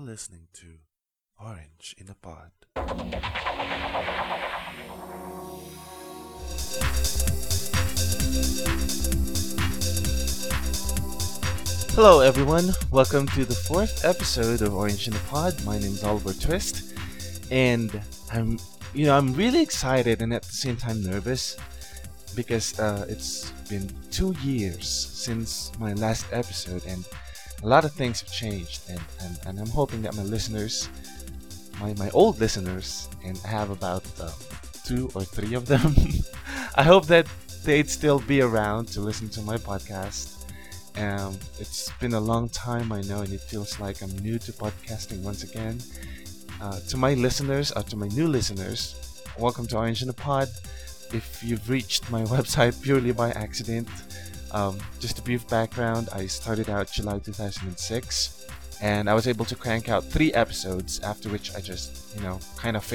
listening to Orange in a Pod. Hello, everyone. Welcome to the fourth episode of Orange in a Pod. My name is Oliver Twist, and I'm really excited and at the same time nervous because it's been 2 years since my last episode, and a lot of things have changed, and I'm hoping that my listeners, my old listeners, and I have about two or three of them, I hope that they'd still be around to listen to my podcast. It's been a long time, I know, and it feels like I'm new to podcasting once again. To my listeners, to my new listeners, welcome to Orange in a Pod. If you've reached my website purely by accident, just a brief background, I started out July 2006, and I was able to crank out 3 episodes, after which I just, kind of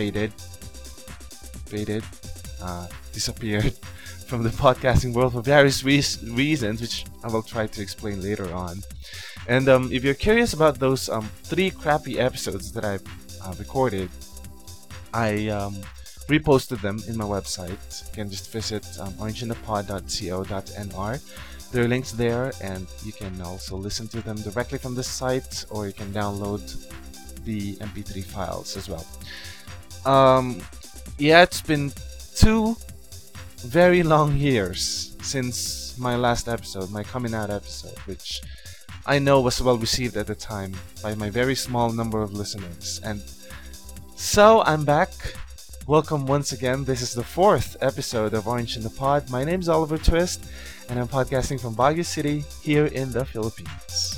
disappeared from the podcasting world for various reasons, which I will try to explain later on. And if you're curious about those 3 crappy episodes that I've recorded, I reposted them in my website. You can just visit orangeinthepod.co.nr. There are links there, and you can also listen to them directly from the site, or you can download the MP3 files as well. It's been 2 very long years since my last episode, my coming out episode, which I know was well received at the time by my very small number of listeners. And so I'm back. Welcome once again. This is the 4th episode of Orange in the Pod. My name's Oliver Twist, and I'm podcasting from Baguio City here in the Philippines.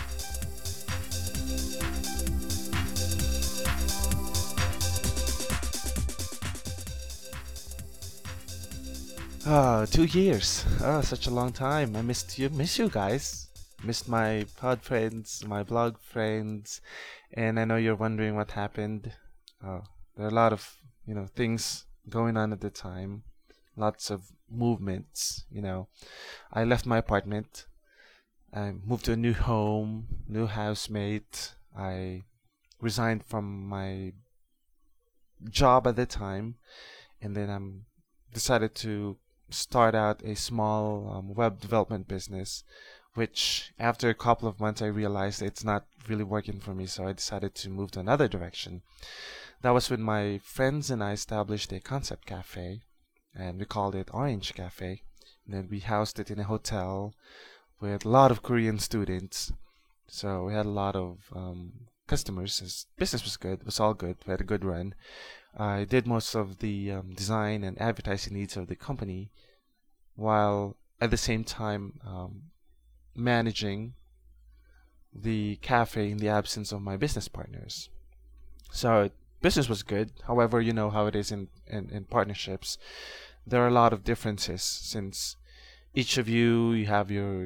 2 years. Such a long time. I miss you guys. Missed my pod friends, my blog friends, and I know you're wondering what happened. There are a lot of things going on at the time, lots of movements. I left my apartment. I moved to a new home, new housemate. I resigned from my job at the time, and then decided to start out a small web development business, which after a couple of months I realized it's not really working for me, so I decided to move to another direction. That was when my friends and I established a concept cafe, and we called it Orange Cafe. And then we housed it in a hotel with a lot of Korean students, so we had a lot of customers. His business was good, it was all good, we had a good run. I did most of the design and advertising needs of the company, while at the same time managing the cafe in the absence of my business partners. So business was good. However, you know how it is in partnerships. There are a lot of differences, since each of you have your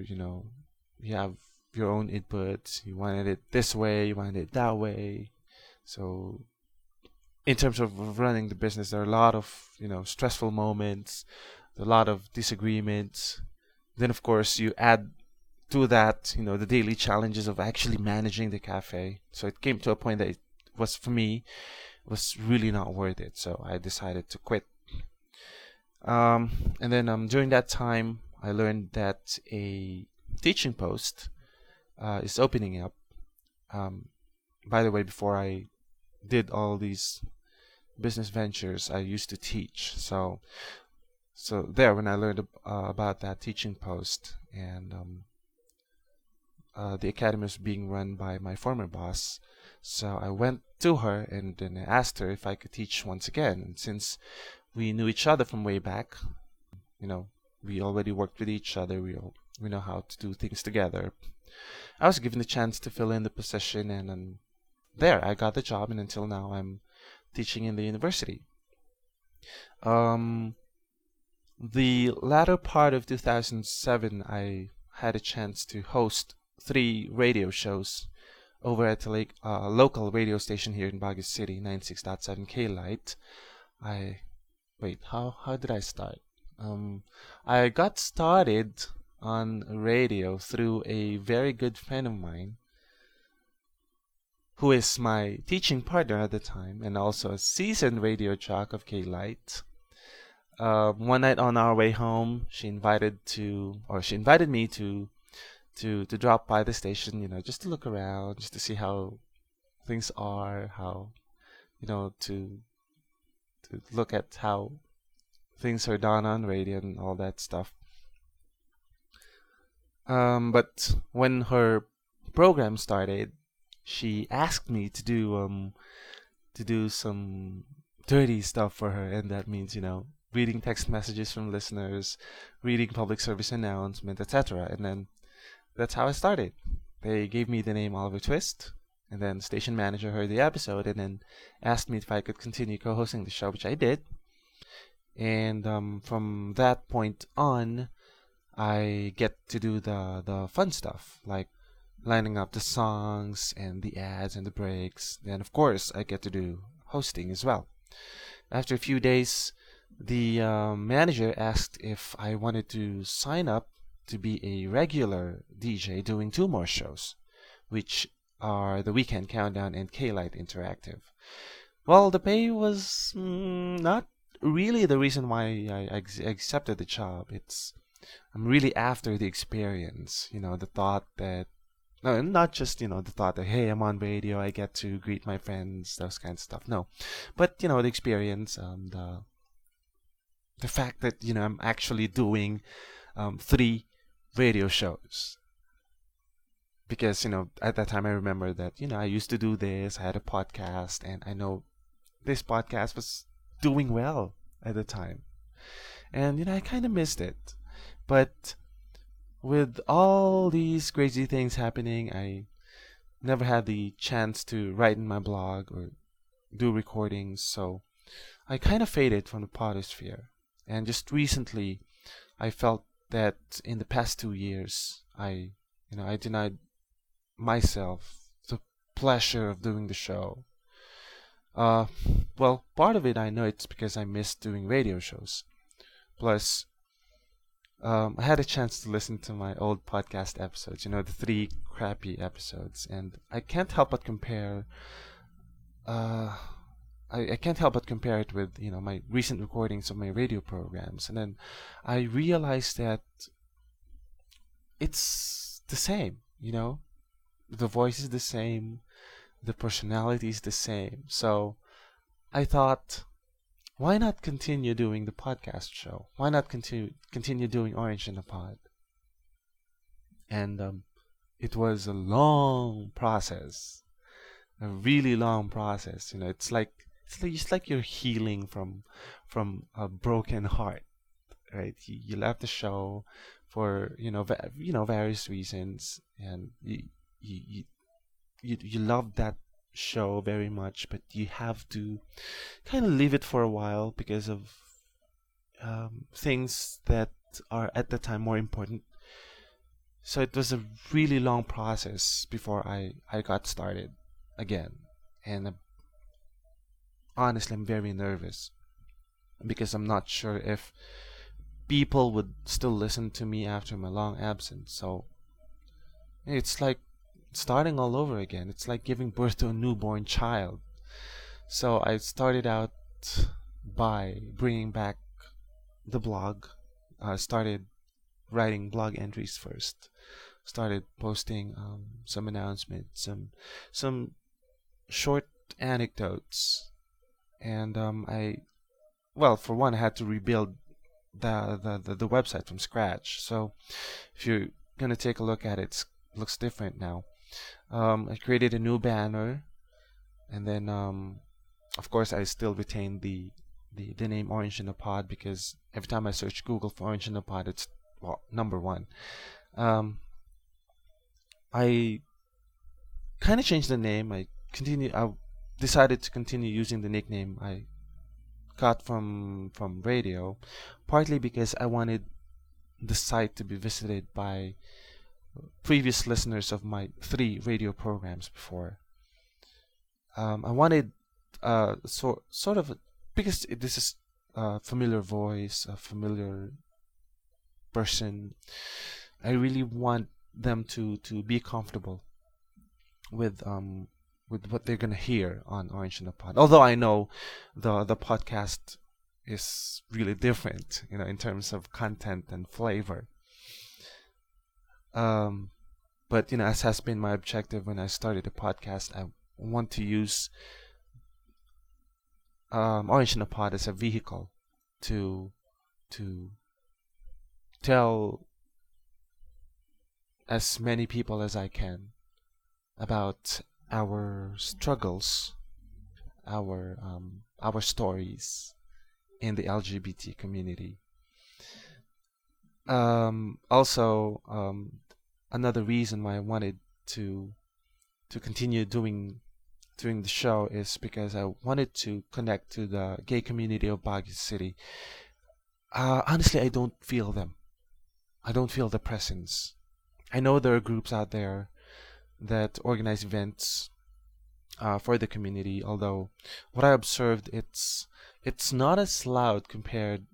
own input. You wanted it this way, you wanted it that way. So in terms of running the business, there are a lot of stressful moments, a lot of disagreements. Then of course you add to that the daily challenges of actually managing the cafe. So it came to a point that it was, for me, was really not worth it. So I decided to quit. And then during that time, I learned that a teaching post is opening up. By the way, before I did all these business ventures, I used to teach. So there, when I learned about that teaching post, and the academy was being run by my former boss, so I went to her and then I asked her if I could teach once again. And since we knew each other from way back, we already worked with each other, we know how to do things together, I was given the chance to fill in the position, and there I got the job, and until now I'm teaching in the university. The latter part of 2007, I had a chance to host 3 radio shows over at the local radio station here in Baguio City, 96.7 K-Light. How did I start? I got started on radio through a very good friend of mine who is my teaching partner at the time and also a seasoned radio jock of K-Light. One night on our way home, she invited me to drop by the station, just to look around, just to see how things are, how, to look at how things are done on radio and all that stuff. But when her program started, she asked me to do some dirty stuff for her, and that means, reading text messages from listeners, reading public service announcement, etc. And then that's how I started. They gave me the name Oliver Twist, and then the station manager heard the episode and then asked me if I could continue co-hosting the show, which I did. And from that point on, I get to do the fun stuff, like lining up the songs and the ads and the breaks. Then, of course, I get to do hosting as well. After a few days, the manager asked if I wanted to sign up to be a regular DJ doing 2 more shows, which are the Weekend Countdown and K-Light Interactive. Well, the pay was not really the reason why I accepted the job. I'm really after the experience, the thought that, no, not just, the thought that, hey, I'm on radio, I get to greet my friends, those kinds of stuff. No, but, the experience, the fact that, I'm actually doing 3 radio shows. Because, at that time I remember that, I used to do this, I had a podcast, and I know this podcast was doing well at the time. And, I kind of missed it. But with all these crazy things happening, I never had the chance to write in my blog or do recordings, so I kind of faded from the podosphere. And just recently, I felt that in the past 2 years, I denied myself the pleasure of doing the show. Well, part of it I know it's because I missed doing radio shows. Plus, I had a chance to listen to my old podcast episodes, the 3 crappy episodes, and I can't help but compare. I can't help but compare it with my recent recordings of my radio programs, and then I realized that it's the same. The voice is the same, the personality is the same. So I thought, why not continue doing the podcast show? Why not continue doing Orange in a Pod? And it was a long process, a really long process. It's like you're healing from a broken heart, right? You left the show for various reasons, and you love that show very much, but you have to kind of leave it for a while because of things that are at the time more important. So it was a really long process before I got started again, and honestly, I'm very nervous because I'm not sure if people would still listen to me after my long absence. So it's like starting all over again. It's like giving birth to a newborn child. So I started out by bringing back the blog. I started writing blog entries first. Started posting some announcements, some short anecdotes, and for one, I had to rebuild the website from scratch. So if you're gonna take a look at it, it looks different now. I created a new banner, and then of course I still retain the name Orange in a Pod, because every time I search Google for Orange in a Pod, it's number 1. I kind of changed the name. I decided to continue using the nickname I got from radio, partly because I wanted the site to be visited by previous listeners of my 3 radio programs before. I wanted sort of, because this is a familiar voice, a familiar person. I really want them to be comfortable with with what they're gonna hear on Orange in the Pod. Although I know the podcast is really different, in terms of content and flavor. But as has been my objective when I started the podcast, I want to use Orange in the Pod as a vehicle to tell as many people as I can about our struggles, our stories in the LGBT community. Also, another reason why I wanted to continue doing the show is because I wanted to connect to the gay community of Baguio City. Honestly, I don't feel them. I don't feel the presence. I know there are groups out there that organize events for the community, although what I observed, it's not as loud compared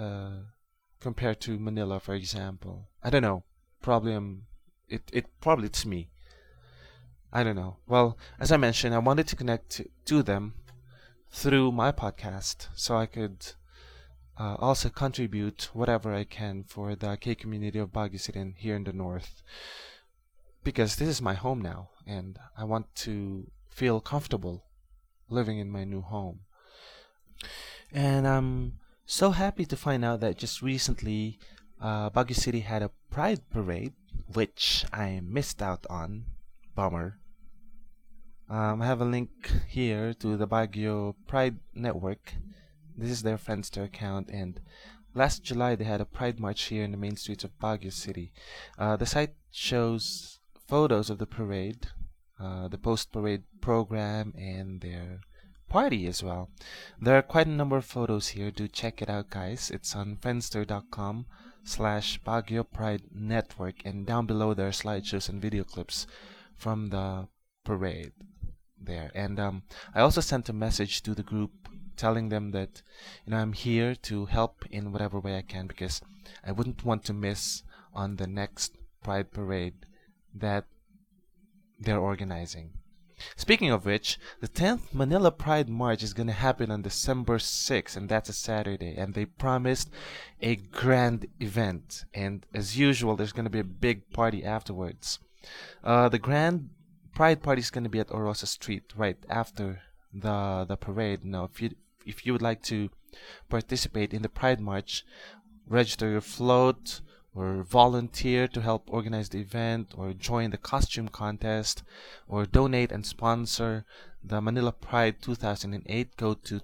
to Manila, for example. I don't know. Probably probably it's me. I don't know. Well, as I mentioned, I wanted to connect to them through my podcast, so I could also contribute whatever I can for the gay community of Baguio City and here in the north, because this is my home now, and I want to feel comfortable living in my new home. And I'm so happy to find out that just recently, Baguio City had a Pride Parade, which I missed out on. Bummer. I have a link here to the Baguio Pride Network. This is their Friendster account, and last July they had a Pride March here in the main streets of Baguio City. The site shows photos of the parade, the post-parade program, and their party as well. There are quite a number of photos here. Do check it out, guys. It's on friendster.com/Baguio Pride Network, and down below there are slideshows and video clips from the parade there. And I also sent a message to the group telling them that I'm here to help in whatever way I can, because I wouldn't want to miss on the next Pride Parade that they're organizing. Speaking of which, the 10th Manila Pride March is going to happen on December 6th, and that's a Saturday, and they promised a grand event, and as usual there's going to be a big party afterwards. The grand Pride party is going to be at Orosa Street right after the parade. Now, if you would like to participate in the Pride March, register your float or volunteer to help organize the event, or join the costume contest, or donate and sponsor the Manila Pride 2008, go to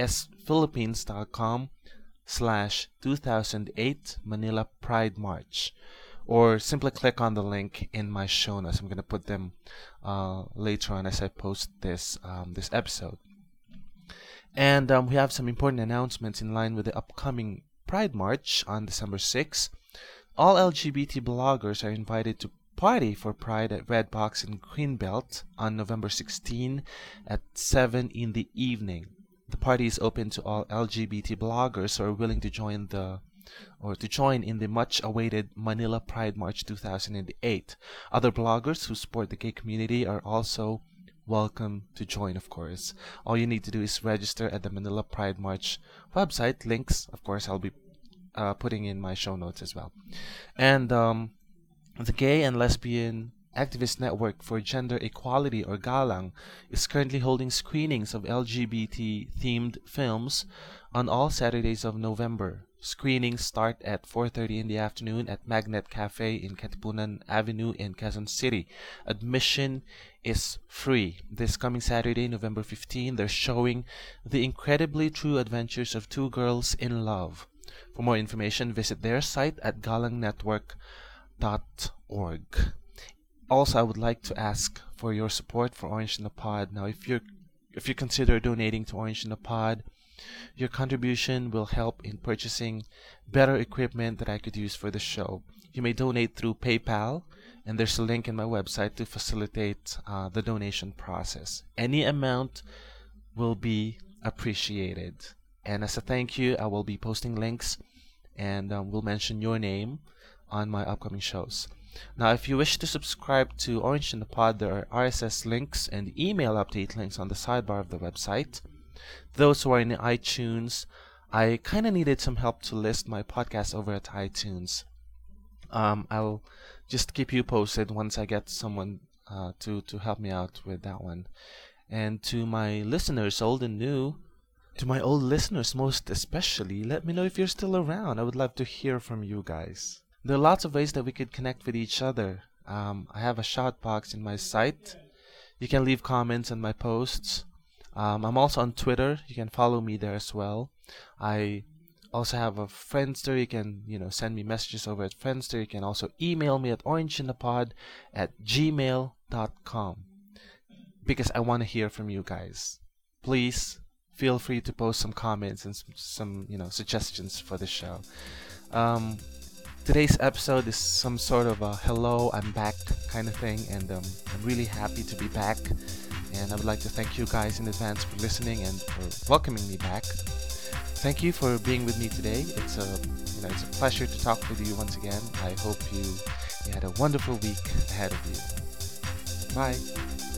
tsphilippines.com/2008 Manila Pride March, or simply click on the link in my show notes. I'm going to put them later on as I post this episode. And we have some important announcements in line with the upcoming Pride March on December 6th. All LGBT bloggers are invited to party for Pride at Red Box in Greenbelt on November 16 at 7 in the evening. The party is open to all LGBT bloggers who are willing to join in the much-awaited Manila Pride March 2008. Other bloggers who support the gay community are also welcome to join, of course. All you need to do is register at the Manila Pride March website. Links, of course, I'll be putting in my show notes as well. And the Gay and Lesbian Activist Network for Gender Equality, or GALANG, is currently holding screenings of LGBT-themed films on all Saturdays of November. Screenings start at 4:30 in the afternoon at Magnet Cafe in Katipunan Avenue in Quezon City. Admission is free. This coming Saturday, November 15, they're showing The Incredibly True Adventures of Two Girls in Love. For more information, visit their site at galangnetwork.org. Also, I would like to ask for your support for Orange in the Pod. Now, if you consider donating to Orange in the Pod, your contribution will help in purchasing better equipment that I could use for the show. You may donate through PayPal, and there's a link in my website to facilitate the donation process. Any amount will be appreciated. And as a thank you, I will be posting links and will mention your name on my upcoming shows. Now, if you wish to subscribe to Orange in the Pod, there are RSS links and email update links on the sidebar of the website. Those who are in iTunes, I kind of needed some help to list my podcast over at iTunes. I'll just keep you posted once I get someone to help me out with that one. And to my listeners, old and new, to my old listeners most especially, let me know if you're still around. I would love to hear from you guys. There are lots of ways that we could connect with each other. I have a shout box in my site. You can leave comments on my posts. I'm also on Twitter. You can follow me there as well. I also have a Friendster. You can, send me messages over at Friendster. You can also email me at orangeinthepod@gmail.com because I want to hear from you guys. Please feel free to post some comments and some suggestions for the show. Today's episode is some sort of a hello, I'm back kind of thing, and I'm really happy to be back. And I would like to thank you guys in advance for listening and for welcoming me back. Thank you for being with me today. It's a pleasure to talk with you once again. I hope you had a wonderful week ahead of you. Bye.